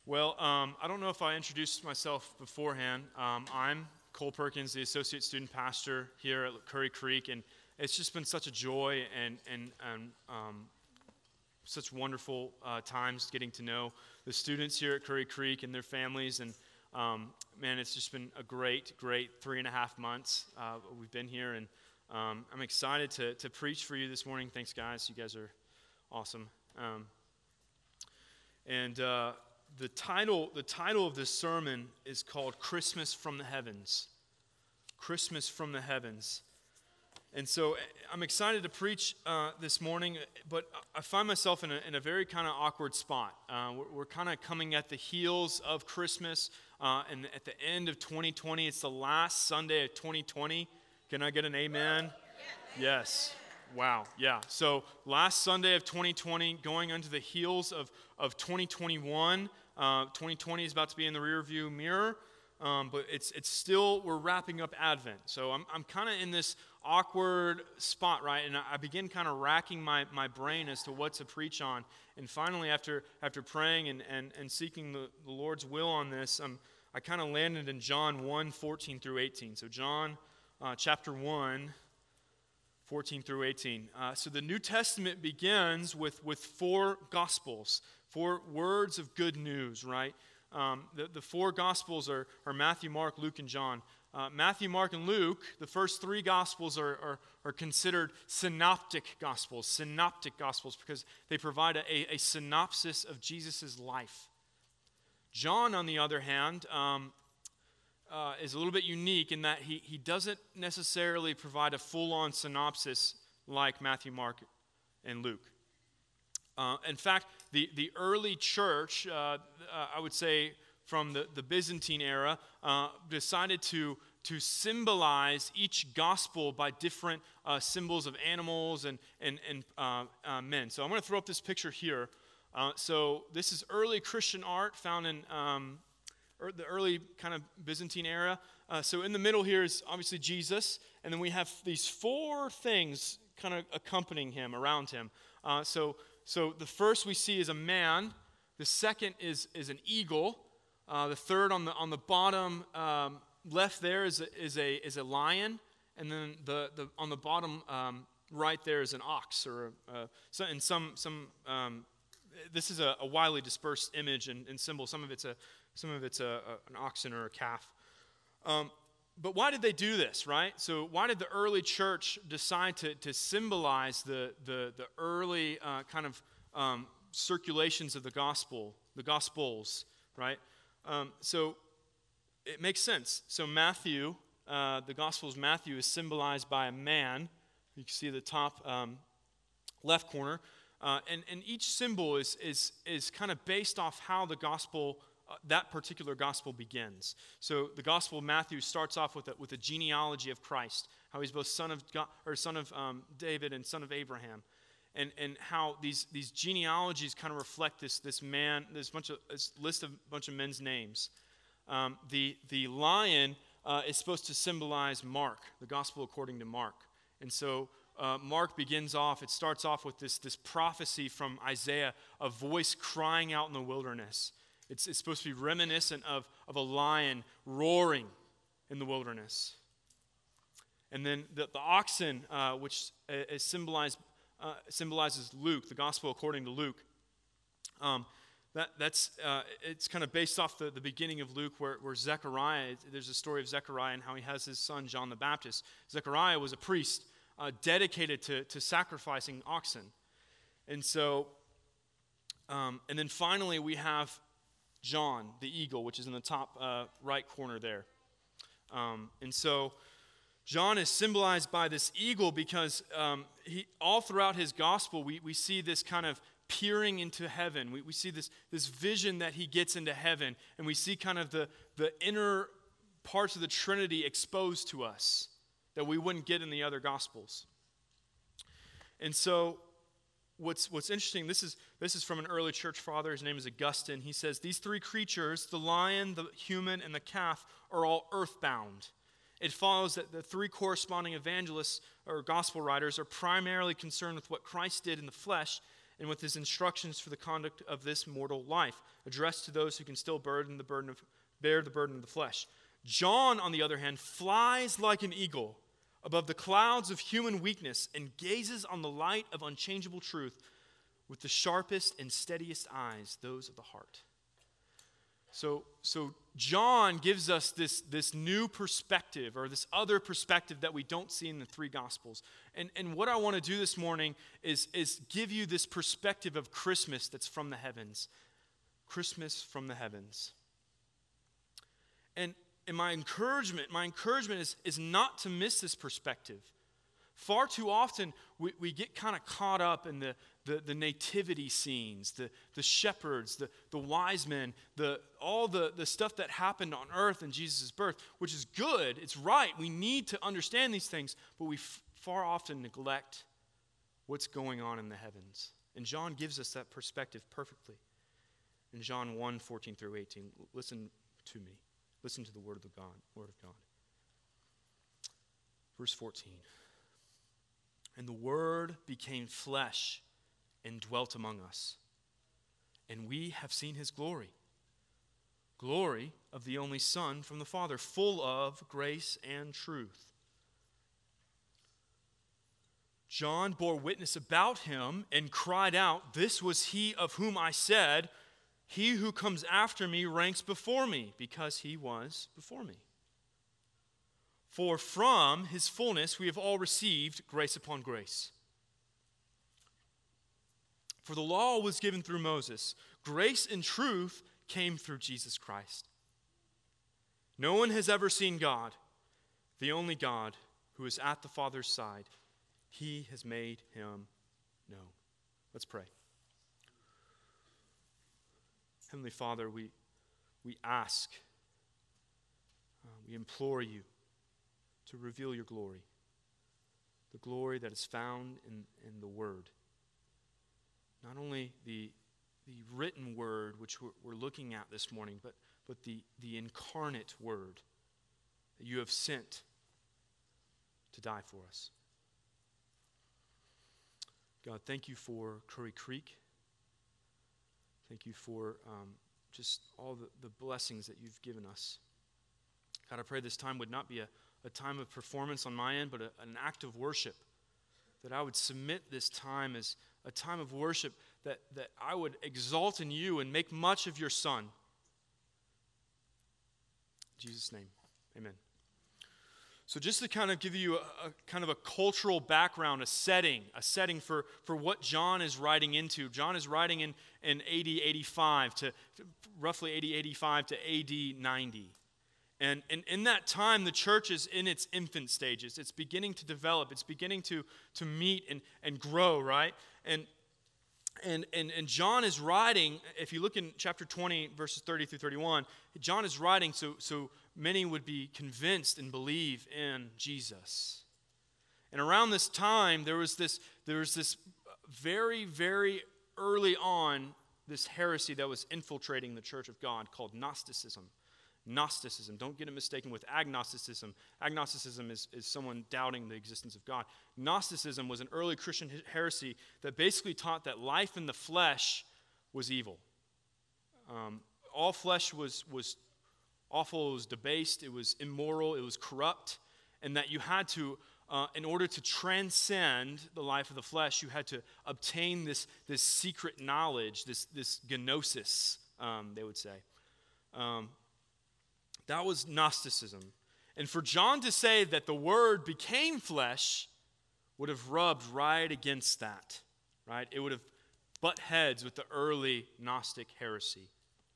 Well, I don't know if I introduced myself beforehand. I'm Cole Perkins, the associate student pastor here at Curry Creek, and it's just been such a joy and such wonderful times getting to know the students here at Curry Creek and their families. And man, it's just been a great 3.5 months we've been here, and I'm excited to preach for you this morning. Thanks, guys. You guys are awesome. The title of this sermon is called Christmas from the Heavens. Christmas from the Heavens. And so I'm excited to preach this morning, but I find myself in a very kind of awkward spot. We're kind of coming at the heels of Christmas, and at the end of 2020. It's the last Sunday of 2020. Can I get an amen? Yes. Wow, yeah. So last Sunday of 2020, going onto the heels of 2021. 2020 is about to be in the rearview mirror, but it's still, we're wrapping up Advent. So I'm kind of in this awkward spot, right? And I begin kind of racking my brain as to what to preach on. And finally, after praying and seeking the Lord's will on this, I kind of landed in John 1, 14 through 18. So John chapter 1, 14 through 18. So the New Testament begins with 4 Gospels, 4 words of good news, right? The 4 Gospels are Matthew, Mark, Luke, and John. Matthew, Mark, and Luke, the first 3 Gospels are considered synoptic Gospels because they provide a synopsis of Jesus' life. John, on the other hand, is a little bit unique in that he doesn't necessarily provide a full-on synopsis like Matthew, Mark, and Luke. In fact, the early church, I would say from the Byzantine era, decided to symbolize each gospel by different symbols of animals and men. So I'm going to throw up this picture here. So this is early Christian art found in the early kind of Byzantine era. So in the middle here is obviously Jesus, and then we have these 4 things kind of accompanying him, around him. So the first we see is a man. The second is an eagle. The third on the bottom left there is a lion, and then the on the bottom right there is an ox or this is a widely dispersed image and symbol. Some of it's an oxen or a calf. But why did they do this, right? So why did the early church decide to symbolize the early kind of circulations of the Gospels, right? So it makes sense. So Matthew, the Gospels of Matthew is symbolized by a man. You can see the top left corner. And each symbol is kind of based off how the gospel, that particular gospel begins. So the Gospel of Matthew starts off with a genealogy of Christ, how he's both son of God, or son of David and son of Abraham, and how these genealogies kind of reflect this list of bunch of men's names. The lion is supposed to symbolize Mark, the Gospel according to Mark, and so. Mark begins off, it starts off with this prophecy from Isaiah, a voice crying out in the wilderness. It's supposed to be reminiscent of a lion roaring in the wilderness. And then the oxen, which is symbolizes Luke, the gospel according to Luke. It's kind of based off the beginning of Luke where Zechariah, there's a story of Zechariah and how he has his son John the Baptist. Zechariah was a priest, dedicated to sacrificing oxen. And so, and then finally we have John, the eagle, which is in the top right corner there. And so John is symbolized by this eagle because all throughout his gospel, we see this kind of peering into heaven. We see this vision that he gets into heaven, and we see kind of the inner parts of the Trinity exposed to us that we wouldn't get in the other Gospels. And so what's interesting, this is from an early church father, his name is Augustine. He says, these 3 creatures, the lion, the human, and the calf, are all earthbound. It follows that the 3 corresponding evangelists or gospel writers are primarily concerned with what Christ did in the flesh and with his instructions for the conduct of this mortal life, addressed to those who can still bear the burden of the flesh. John, on the other hand, flies like an eagle above the clouds of human weakness and gazes on the light of unchangeable truth with the sharpest and steadiest eyes, those of the heart. So John gives us this new perspective, or this other perspective that we don't see in the three Gospels. And what I want to do this morning is give you this perspective of Christmas that's from the heavens. Christmas from the heavens. And my encouragement is not to miss this perspective. Far too often, we get kind of caught up in the nativity scenes, the shepherds, the wise men, all the stuff that happened on earth in Jesus' birth, which is good, it's right. We need to understand these things, but we far often neglect what's going on in the heavens. And John gives us that perspective perfectly. In John 1, 14 through 18, listen to me. Listen to the word of God. Verse 14. And the Word became flesh and dwelt among us. And we have seen his glory. Glory of the only Son from the Father, full of grace and truth. John bore witness about him and cried out, "This was he of whom I said, 'He who comes after me ranks before me,' because he was before me. For from his fullness we have all received grace upon grace. For the law was given through Moses. Grace and truth came through Jesus Christ. No one has ever seen God, the only God who is at the Father's side. He has made him known." Let's pray. Heavenly Father, we ask, we implore you to reveal your glory, the glory that is found in the Word. Not only the written Word, which we're looking at this morning, but the incarnate Word that you have sent to die for us. God, thank you for Curry Creek. Thank you for just all the blessings that you've given us. God, I pray this time would not be a time of performance on my end, but an act of worship. That I would submit this time as a time of worship, that I would exalt in you and make much of your Son. In Jesus' name, amen. So just to kind of give you a kind of a cultural background, a setting for what John is writing into. John is writing in AD 85 to roughly AD 85 to AD 90. And in that time, the church is in its infant stages. It's beginning to develop. It's beginning to meet and grow, right? And John is writing, if you look in chapter 20, verses 30 through 31, John is writing so many would be convinced and believe in Jesus. And around this time, there was this very, very early on, this heresy that was infiltrating the church of God called Gnosticism. Gnosticism. Don't get it mistaken with agnosticism. Agnosticism is someone doubting the existence of God. Gnosticism was an early Christian heresy that basically taught that life in the flesh was evil. All flesh was awful, it was debased, it was immoral, it was corrupt, and that you had to, in order to transcend the life of the flesh, you had to obtain this secret knowledge, this gnosis, they would say. That was Gnosticism. And for John to say that the Word became flesh would have rubbed right against that, right? It would have butt heads with the early Gnostic heresy.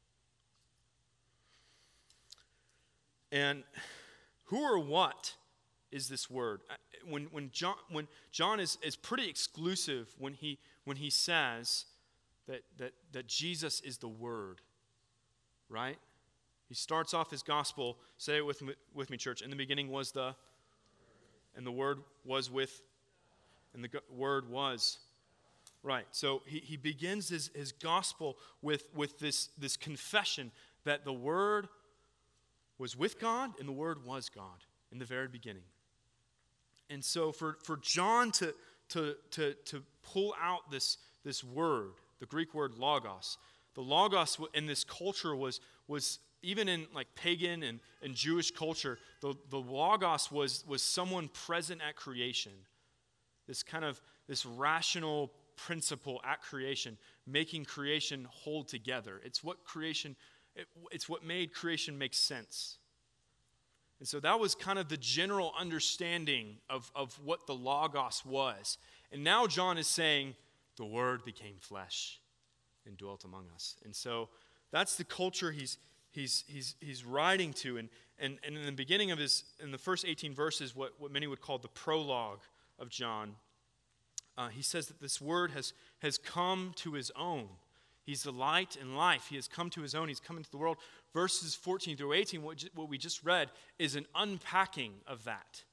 And who or what is this Word? When John is pretty exclusive when he says that Jesus is the Word, right? He starts off his gospel, say it with me, church. In the beginning was and the Word was with, and the Word was. Right, so he begins his gospel with this confession that the Word was with God and the Word was God in the very beginning. And so for John to pull out this this word, the Greek word logos. The logos in this culture was even in like pagan and Jewish culture, the logos was someone present at creation. This rational principle at creation, making creation hold together. It's what made creation make sense. And so that was kind of the general understanding of what the logos was. And now John is saying, the Word became flesh and dwelt among us. And so that's the culture he's writing to. And in the beginning of in the first 18 verses, what many would call the prologue of John, he says that this Word has come to his own. He's the light and life. He has come to his own. He's come into the world. Verses 14 through 18, what we just read, is an unpacking of that.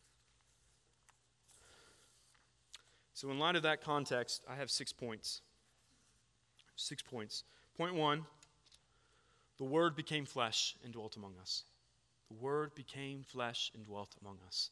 So in light of that context, I have 6 points. 6 points. Point 1, the Word became flesh and dwelt among us. The Word became flesh and dwelt among us.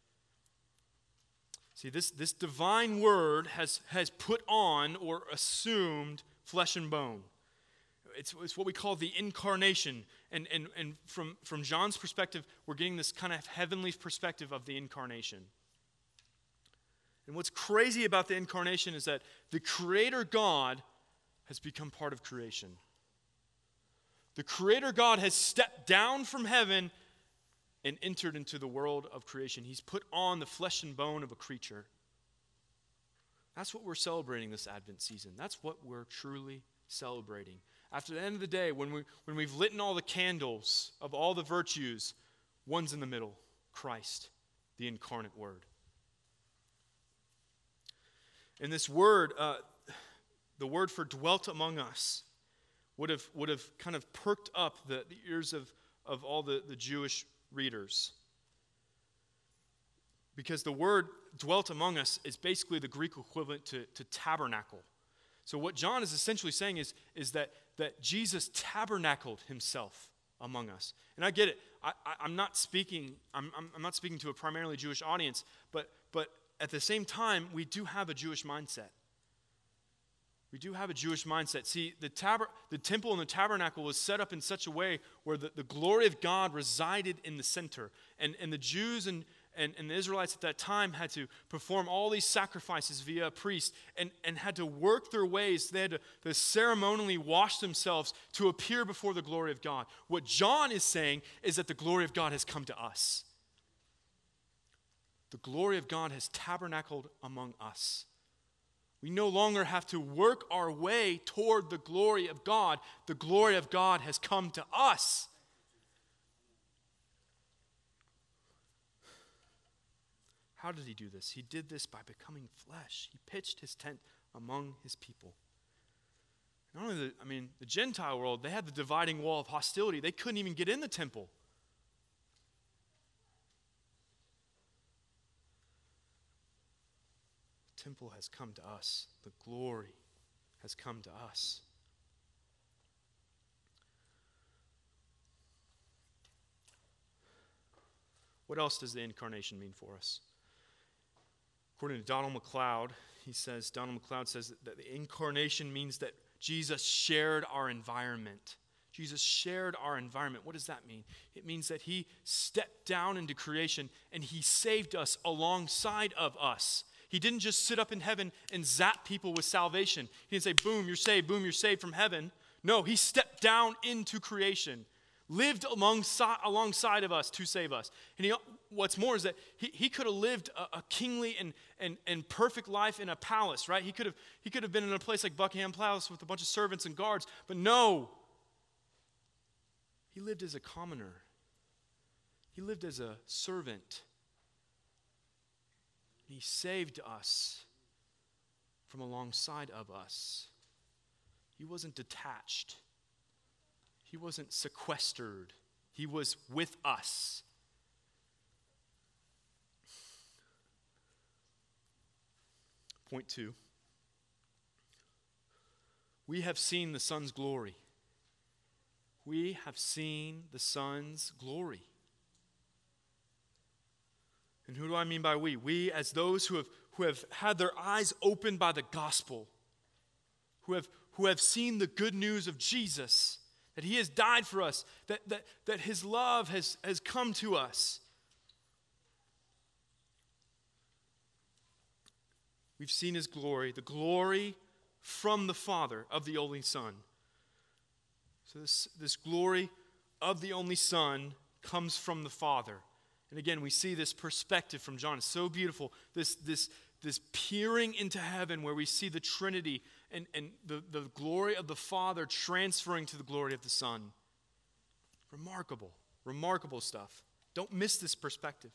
See, this divine Word has put on or assumed flesh and bone. It's what we call the incarnation. And from John's perspective, we're getting this kind of heavenly perspective of the incarnation. And what's crazy about the incarnation is that the Creator God has become part of creation. The Creator God has stepped down from heaven and entered into the world of creation. He's put on the flesh and bone of a creature. That's what we're celebrating this Advent season. That's what we're truly celebrating. After the end of the day, when we've lit all the candles of all the virtues, one's in the middle, Christ, the incarnate Word. And this word, the word for dwelt among us, would have kind of perked up the ears of all the Jewish readers. Because the word dwelt among us is basically the Greek equivalent to tabernacle. So what John is essentially saying is that Jesus tabernacled himself among us. And I get it. I'm not speaking to a primarily Jewish audience, but at the same time, we do have a Jewish mindset. We do have a Jewish mindset. See, the temple and the tabernacle was set up in such a way where the glory of God resided in the center. And the Jews and the Israelites at that time had to perform all these sacrifices via a priest and had to work their ways. They had to ceremonially wash themselves to appear before the glory of God. What John is saying is that the glory of God has come to us. The glory of God has tabernacled among us. We no longer have to work our way toward the glory of God. The glory of God has come to us. How did he do this? He did this by becoming flesh. He pitched his tent among his people. Not only the Gentile world, they had the dividing wall of hostility. They couldn't even get in the temple. The temple has come to us. The glory has come to us. What else does the incarnation mean for us? According to Donald McLeod, Donald McLeod says that the incarnation means that Jesus shared our environment. Jesus shared our environment. What does that mean? It means that he stepped down into creation and he saved us alongside of us. He didn't just sit up in heaven and zap people with salvation. He didn't say, boom, you're saved from heaven. No, he stepped down into creation, lived alongside of us to save us. And what's more is that he could have lived a kingly and perfect life in a palace, right? He could have been in a place like Buckingham Palace with a bunch of servants and guards, but no. He lived as a commoner. He lived as a servant. He saved us from alongside of us. He wasn't detached. He wasn't sequestered. He was with us. Point 2. We have seen the Son's glory. We have seen the Son's glory. And who do I mean by we? We as those who have had their eyes opened by the gospel. who have seen the good news of Jesus, that he has died for us, that his love has come to us. We've seen his glory, the glory from the Father of the only Son. So this glory of the only Son comes from the Father. And again, we see this perspective from John. It's so beautiful. This peering into heaven where we see the Trinity and the glory of the Father transferring to the glory of the Son. Remarkable, remarkable stuff. Don't miss this perspective.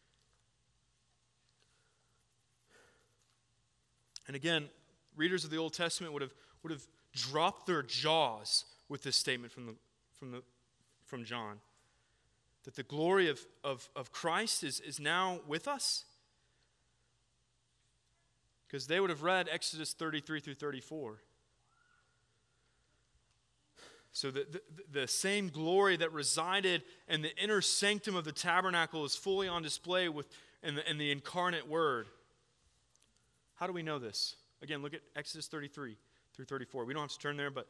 And again, readers of the Old Testament would have dropped their jaws with this statement from John, that the glory of Christ is now with us. Because they would have read Exodus 33 through 34. So the same glory that resided in the inner sanctum of the tabernacle is fully on display in the incarnate Word. How do we know this? Again, look at Exodus 33 through 34. We don't have to turn there, but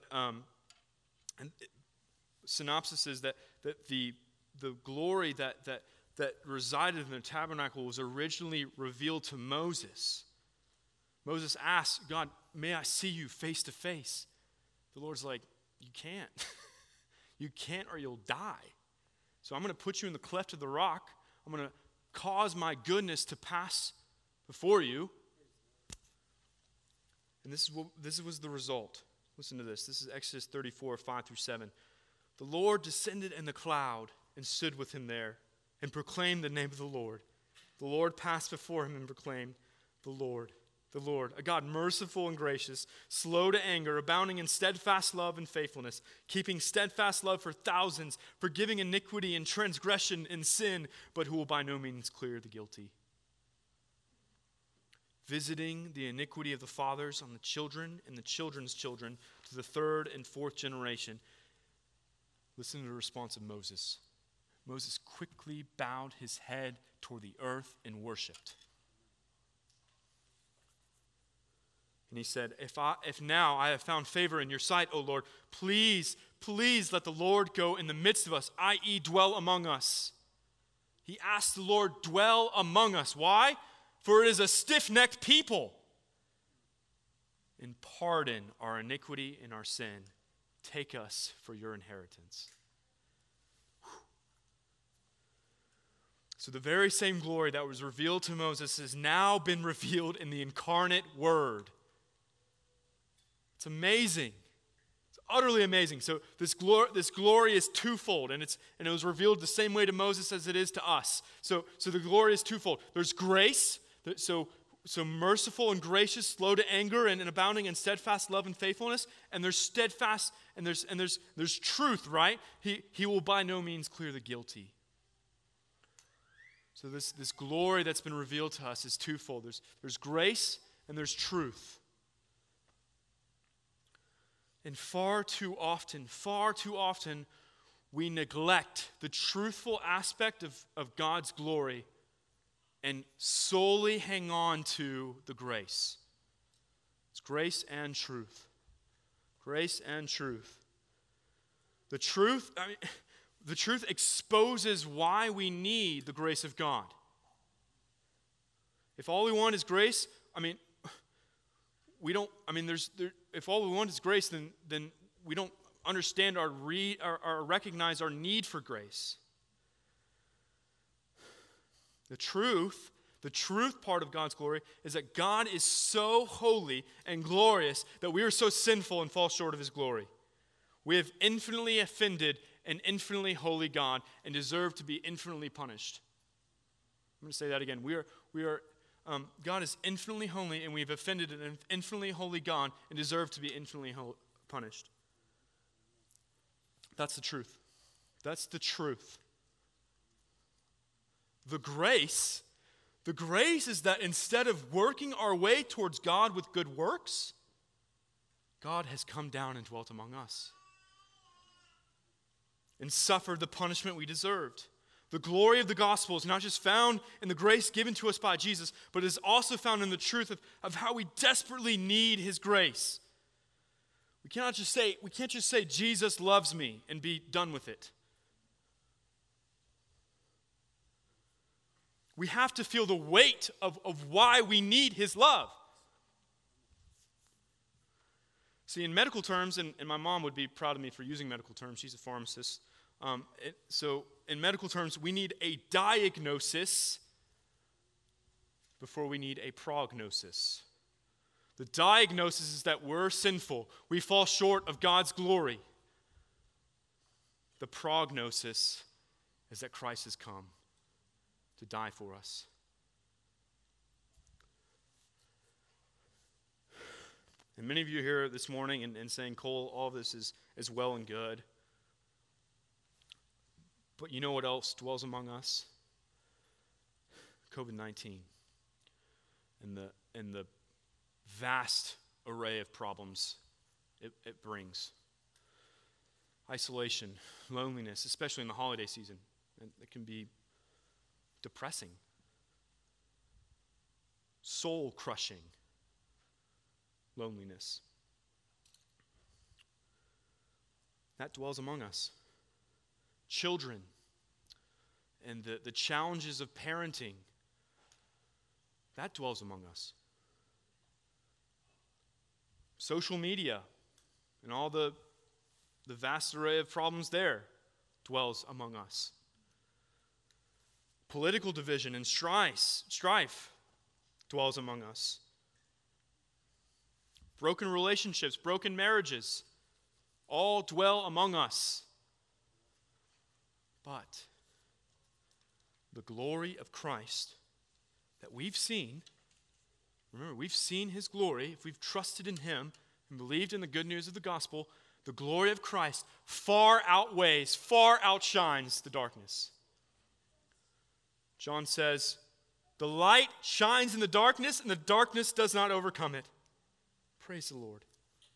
synopsis is that the glory that resided in the tabernacle was originally revealed to Moses. Moses asked, God, may I see you face to face? The Lord's like, you can't. You can't or you'll die. So I'm going to put you in the cleft of the rock. I'm going to cause my goodness to pass before you. And this was the result. Listen to this. This is Exodus 34, 5 through 7. The Lord descended in the cloud and stood with him there and proclaimed the name of the Lord. The Lord passed before him and proclaimed, the Lord, a God merciful and gracious, slow to anger, abounding in steadfast love and faithfulness, keeping steadfast love for thousands, forgiving iniquity and transgression and sin, but who will by no means clear the guilty, visiting the iniquity of the fathers on the children and the children's children to the third and fourth generation. Listen to the response of Moses. Moses quickly bowed his head toward the earth and worshipped. And he said, if now I have found favor in your sight, O Lord, please let the Lord go in the midst of us, i.e. dwell among us. He asked the Lord, dwell among us. Why? For it is a stiff-necked people. And pardon our iniquity and our sin. Take us for your inheritance. So the very same glory that was revealed to Moses has now been revealed in the incarnate Word. It's amazing. It's utterly amazing. So this glory is twofold, and it was revealed the same way to Moses as it is to us. So the glory is twofold. There's grace, so merciful and gracious, slow to anger, and abounding in steadfast love and faithfulness. And there's steadfast, and there's truth, right? He will by no means clear the guilty. So this glory that's been revealed to us is twofold. There's grace and there's truth. And far too often, we neglect the truthful aspect of God's glory and solely hang on to the grace. It's grace and truth. Grace and truth. The truth exposes why we need the grace of God. If all we want is grace, if all we want is grace, then we don't understand or recognize our need for grace. The truth part of God's glory is that God is so holy and glorious that we are so sinful and fall short of his glory. We have infinitely offended an infinitely holy God and deserve to be infinitely punished. I'm going to say that again. God is infinitely holy, and we've offended an infinitely holy God and deserve to be infinitely punished. That's the truth. That's the truth. The grace is that instead of working our way towards God with good works, God has come down and dwelt among us and suffered the punishment we deserved. The glory of the gospel is not just found in the grace given to us by Jesus, but is also found in the truth of how we desperately need his grace. We can't just say Jesus loves me and be done with it. We have to feel the weight of why we need his love. See, in medical terms, and my mom would be proud of me for using medical terms. She's a pharmacist. So in medical terms, we need a diagnosis before we need a prognosis. The diagnosis is that we're sinful. We fall short of God's glory. The prognosis is that Christ has come to die for us. And many of you here this morning and saying, Cole, all of this is well and good. But you know what else dwells among us? COVID-19 and the vast array of problems it brings. Isolation, loneliness, especially in the holiday season. It can be depressing, soul-crushing loneliness. That dwells among us. Children and the challenges of parenting, that dwells among us. Social media and all the vast array of problems there dwells among us. Political division and strife dwells among us. Broken relationships, broken marriages, all dwell among us. But the glory of Christ that we've seen, remember, we've seen his glory, if we've trusted in him and believed in the good news of the gospel, the glory of Christ far outshines the darkness. John says, the light shines in the darkness, and the darkness does not overcome it. Praise the Lord.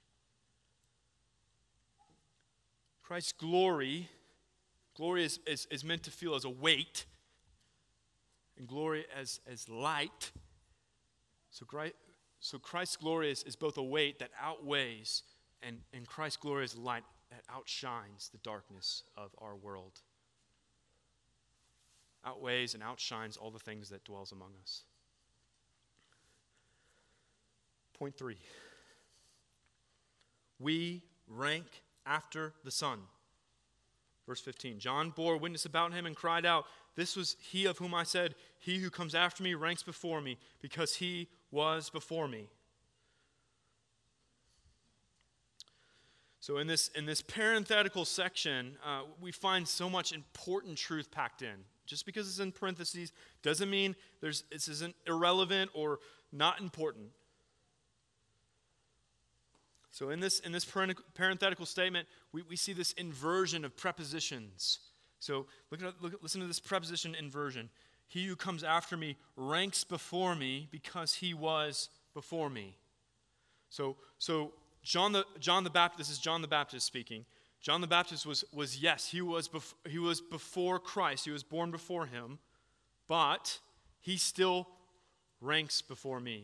Christ's glory is meant to feel as a weight, and glory as light. So Christ's glory is both a weight that outweighs, and Christ's glory is light that outshines the darkness of our world. Outweighs and outshines all the things that dwells among us. Point 3. We rank after the Son. Verse 15. John bore witness about him and cried out, "This was he of whom I said, he who comes after me ranks before me, because he was before me." So in this parenthetical section, we find so much important truth packed in. Just because it's in parentheses doesn't mean this isn't irrelevant or not important. So in this parenthetical statement, we see this inversion of prepositions. So listen to this preposition inversion. He who comes after me ranks before me because he was before me. So John the Baptist, this is John the Baptist speaking. John the Baptist was yes, he was before Christ. He was born before him, but he still ranks before me.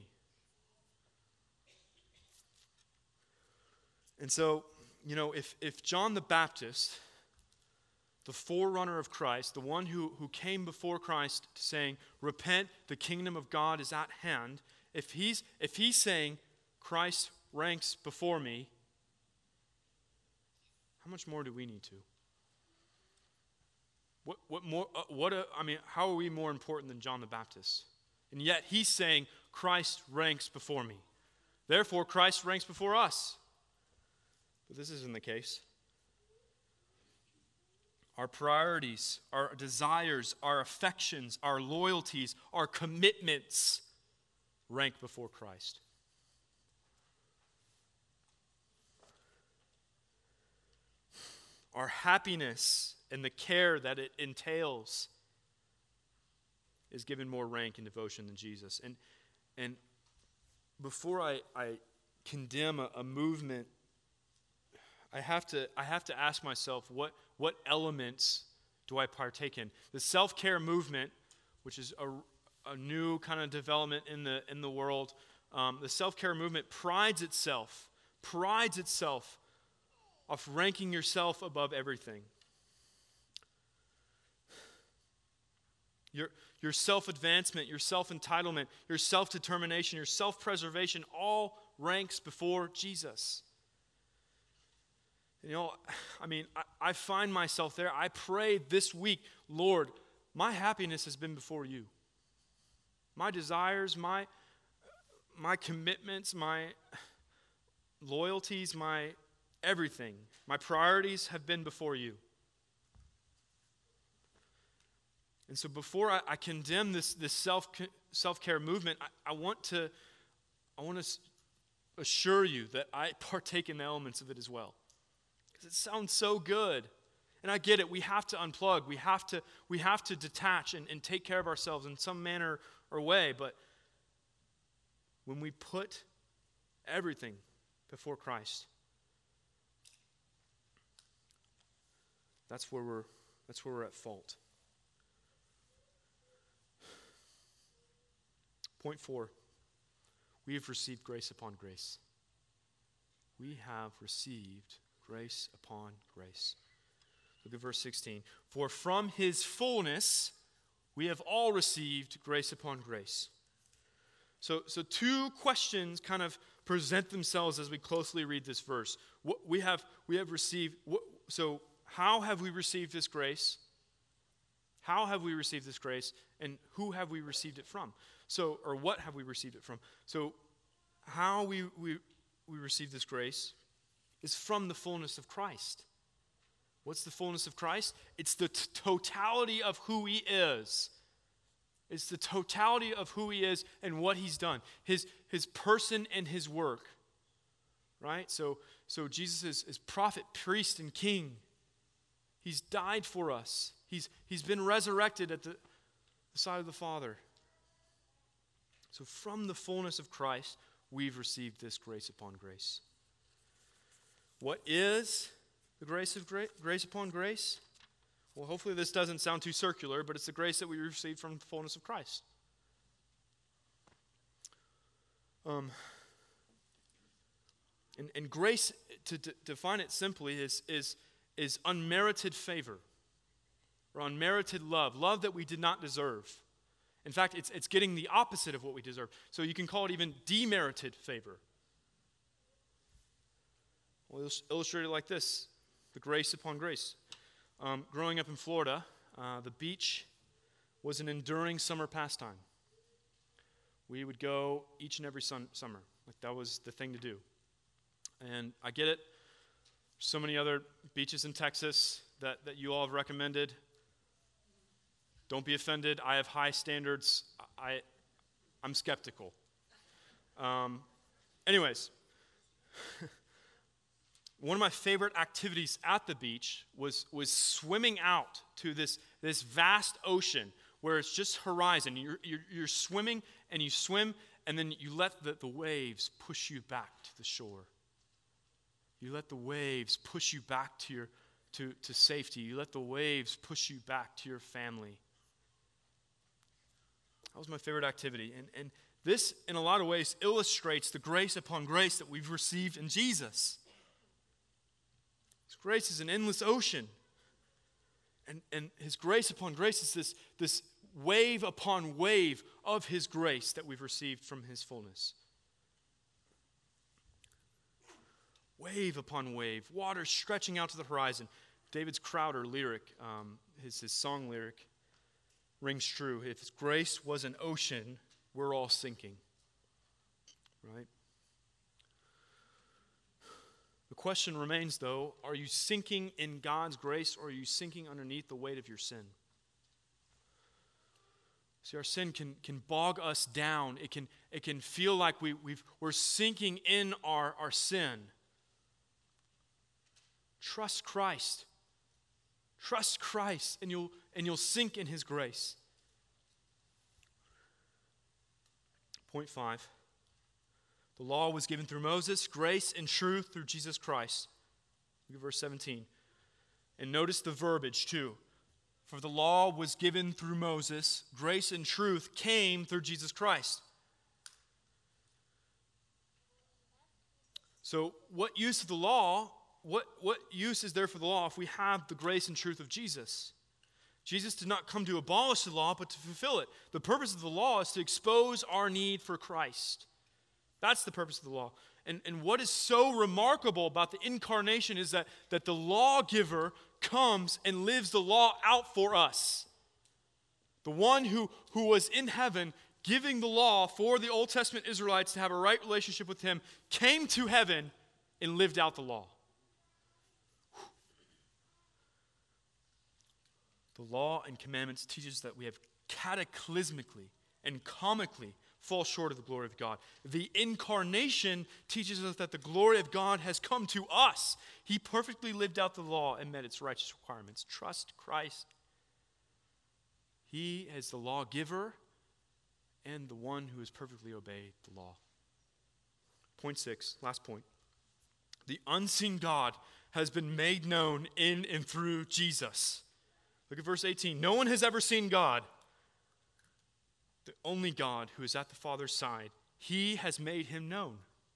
And so, if John the Baptist, the forerunner of Christ, the one who came before Christ saying, "Repent, the kingdom of God is at hand," if he's saying Christ ranks before me, how much more do we need to? What more? How are we more important than John the Baptist? And yet he's saying Christ ranks before me. Therefore, Christ ranks before us. But this isn't the case. Our priorities, our desires, our affections, our loyalties, our commitments rank before Christ. Our happiness and the care that it entails is given more rank and devotion than Jesus. And before I condemn a movement, I have to ask myself, what elements do I partake in? The self-care movement, which is a new kind of development in the world, the self-care movement prides itself prides itself off ranking yourself above everything. Your self-advancement, your self-entitlement, your self-determination, your self-preservation all ranks before Jesus. You know, I find myself there. I prayed this week, Lord, my happiness has been before you. My desires, my commitments, my loyalties, my everything, my priorities have been before you. And so before I condemn this self-care movement, I want to assure you that I partake in the elements of it as well. Because it sounds so good. And I get it. We have to unplug. We have to detach and take care of ourselves in some manner or way. But when we put everything before Christ, that's where we're at fault. Point 4, we have received grace upon grace. We have received grace upon grace. Look at verse 16. For from his fullness we have all received grace upon grace. So two questions kind of present themselves as we closely read this verse. We have received. So how have we received this grace? How have we received this grace, and who have we received it from? So, or what have we received it from? So, how we receive this grace is from the fullness of Christ. What's the fullness of Christ? It's the totality of who he is. It's the totality of who he is and what he's done. His person and his work. Right? So Jesus is prophet, priest, and king. He's died for us. He's been resurrected at the side of the Father. So from the fullness of Christ, we've received this grace upon grace. What is the grace upon grace? Well, hopefully this doesn't sound too circular, but it's the grace that we received from the fullness of Christ. And grace, to define it simply, is unmerited favor or unmerited love that we did not deserve. In fact, it's getting the opposite of what we deserve. So you can call it even demerited favor. We'll illustrate it like this, the grace upon grace. Growing up in Florida, the beach was an enduring summer pastime. We would go each and every summer. Like that was the thing to do. And I get it. So many other beaches in Texas that you all have recommended. Don't be offended. I have high standards. I'm skeptical. Anyways, one of my favorite activities at the beach was swimming out to this vast ocean where it's just horizon. You're swimming and you swim, and then you let the waves push you back to the shore. You let the waves push you back to safety. You let the waves push you back to your family. That was my favorite activity. And this, in a lot of ways, illustrates the grace upon grace that we've received in Jesus. His grace is an endless ocean. And his grace upon grace is this wave upon wave of his grace that we've received from his fullness. Wave upon wave, water stretching out to the horizon. David's Crowder lyric, his song lyric, rings true. If his grace was an ocean, we're all sinking. Right? The question remains, though, are you sinking in God's grace, or are you sinking underneath the weight of your sin? See, our sin can bog us down. It can feel like we're sinking in our sin. Trust Christ. Trust Christ, and you'll sink in his grace. Point 5. The law was given through Moses, grace and truth through Jesus Christ. Look at verse 17. And notice the verbiage too. For the law was given through Moses, grace and truth came through Jesus Christ. So what use of the law, what use is there for the law if we have the grace and truth of Jesus? Jesus did not come to abolish the law, but to fulfill it. The purpose of the law is to expose our need for Christ. That's the purpose of the law. And what is so remarkable about the incarnation is that the lawgiver comes and lives the law out for us. The one who was in heaven giving the law for the Old Testament Israelites to have a right relationship with him came to heaven and lived out the law. The law and commandments teach us that we have cataclysmically and comically fall short of the glory of God. The incarnation teaches us that the glory of God has come to us. He perfectly lived out the law and met its righteous requirements. Trust Christ. He is the lawgiver and the one who has perfectly obeyed the law. Point 6, last point. The unseen God has been made known in and through Jesus. Look at verse 18. No one has ever seen God. The only God who is at the Father's side. He has made him known.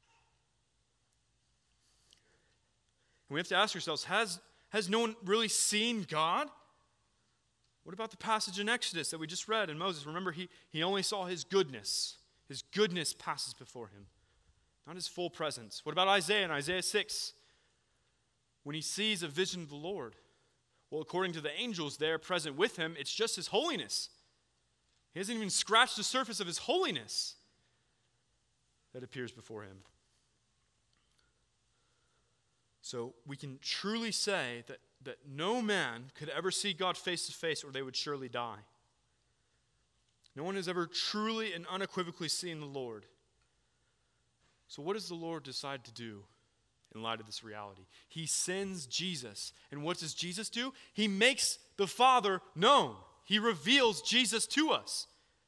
And we have to ask ourselves, has no one really seen God? What about the passage in Exodus that we just read in Moses? Remember, he only saw his goodness. His goodness passes before him, not his full presence. What about Isaiah in Isaiah 6? When he sees a vision of the Lord. Well, according to the angels there present with him, it's just his holiness. He hasn't even scratched the surface of his holiness that appears before him. So we can truly say that no man could ever see God face to face or they would surely die. No one has ever truly and unequivocally seen the Lord. So what does the Lord decide to do in light of this reality? He sends Jesus. And what does Jesus do? He makes the Father known. He reveals Jesus to us.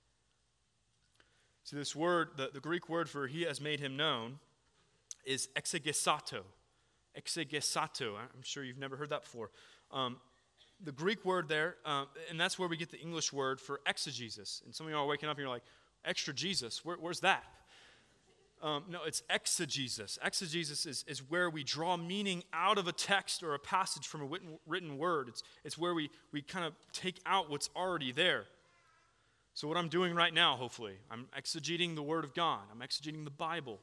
So this word, the Greek word for he has made him known, is exegesato. Exegesato. I'm sure you've never heard that before. The Greek word there, and that's where we get the English word for exegesis. And some of you are waking up and you're like, extra Jesus, where's that? No, it's exegesis. Exegesis is where we draw meaning out of a text or a passage from a written word. It's where we kind of take out what's already there. So what I'm doing right now, hopefully, I'm exegeting the Word of God. I'm exegeting the Bible.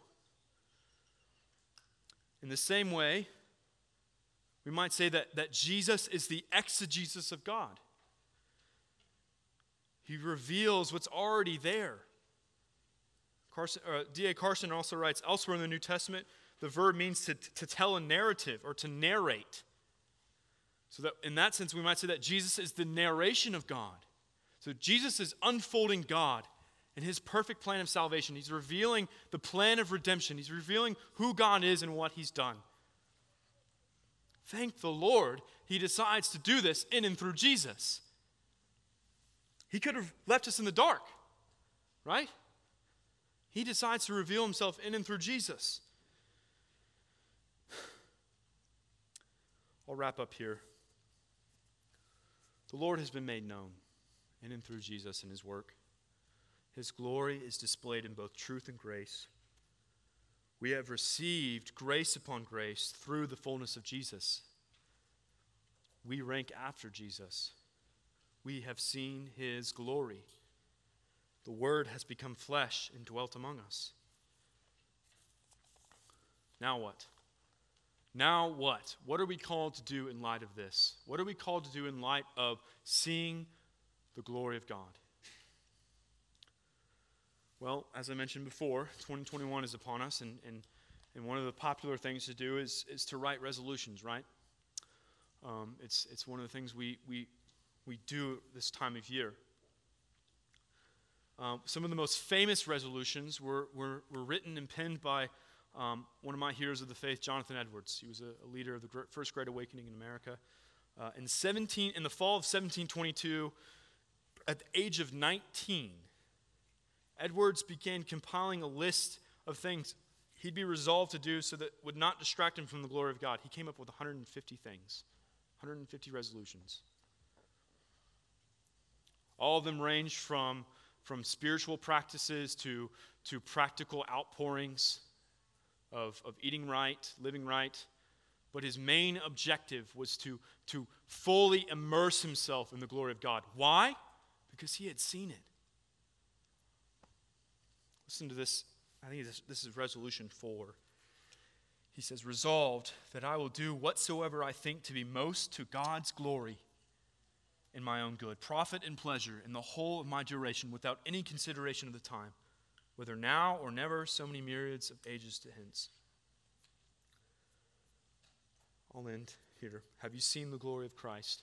In the same way, we might say that Jesus is the exegesis of God. He reveals what's already there. D.A. Carson also writes, elsewhere in the New Testament, the verb means to tell a narrative or to narrate. So that in that sense, we might say that Jesus is the narration of God. So Jesus is unfolding God and his perfect plan of salvation. He's revealing the plan of redemption. He's revealing who God is and what he's done. Thank the Lord, he decides to do this in and through Jesus. He could have left us in the dark, right? He decides to reveal himself in and through Jesus. I'll wrap up here. The Lord has been made known in and through Jesus and his work. His glory is displayed in both truth and grace. We have received grace upon grace through the fullness of Jesus. We rank after Jesus. We have seen his glory. The Word has become flesh and dwelt among us. Now what? Now what? What are we called to do in light of this? What are we called to do in light of seeing the glory of God? Well, as I mentioned before, 2021 is upon us, and one of the popular things to do is to write resolutions, right? It's one of the things we do this time of year. Some of the most famous resolutions were written and penned by one of my heroes of the faith, Jonathan Edwards. He was a leader of the First Great Awakening in America. In the fall of 1722, at the age of 19, Edwards began compiling a list of things he'd be resolved to do so that would not distract him from the glory of God. He came up with 150 things, 150 resolutions. All of them ranged from spiritual practices to practical outpourings, of eating right, living right, but his main objective was to fully immerse himself in the glory of God. Why? Because he had seen it. Listen to this. I think this is resolution 4. He says, resolved that I will do whatsoever I think to be most to God's glory in my own good, profit and pleasure in the whole of my duration, without any consideration of the time, whether now or never, so many myriads of ages to hence. I'll end here. Have you seen the glory of Christ?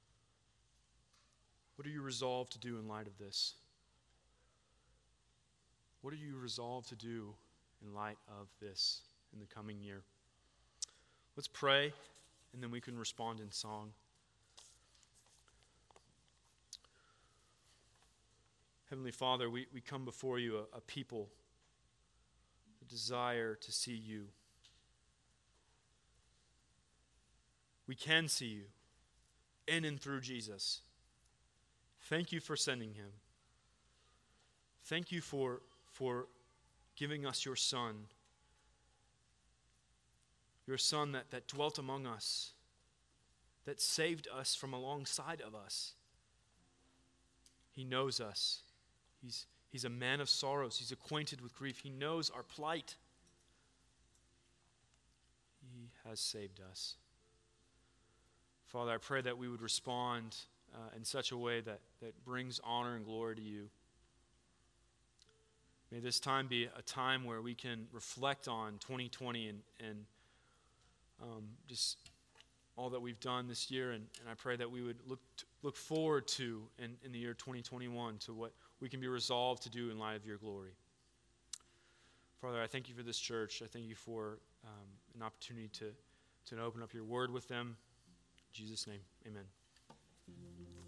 What are you resolved to do in light of this? What are you resolved to do in light of this in the coming year? Let's pray, and then we can respond in song. Heavenly Father, we come before you, a people, a desire to see you. We can see you in and through Jesus. Thank you for sending him. Thank you for giving us your Son. Your Son that dwelt among us, that saved us from alongside of us. He knows us. He's a man of sorrows. He's acquainted with grief. He knows our plight. He has saved us. Father, I pray that we would respond in such a way that brings honor and glory to you. May this time be a time where we can reflect on 2020 and just all that we've done this year, and I pray that we would look forward to in the year 2021 to what we can be resolved to do in light of your glory. Father, I thank you for this church. I thank you for an opportunity to open up your word with them. In Jesus' name, amen.